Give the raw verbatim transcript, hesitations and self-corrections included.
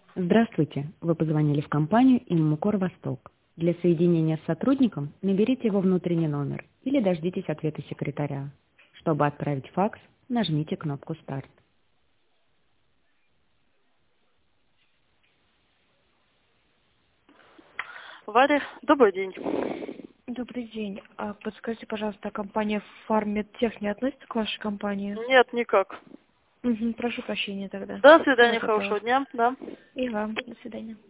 Здравствуйте. Вы позвонили в компанию «Инмукор Восток». Для соединения с сотрудником наберите его внутренний номер или дождитесь ответа секретаря. Чтобы отправить факс, нажмите кнопку «Старт». Варя, добрый день. Добрый день. А подскажите, пожалуйста, компания Фармедтех не относится к вашей компании? Нет, никак. Угу, прошу прощения тогда. До Всего свидания, доброго. хорошего дня. Да. И вам. До свидания.